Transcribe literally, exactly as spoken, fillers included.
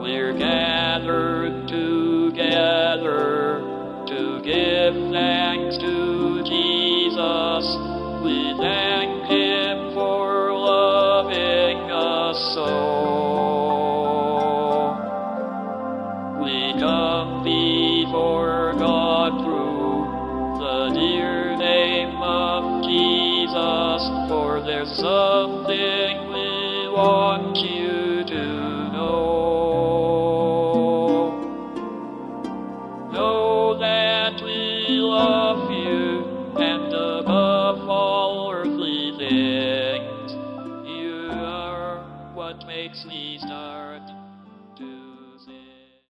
we're gathered together to give thanks to Jesus. We thank Him for loving us so. We come before God through the dear name of Jesus, for there's something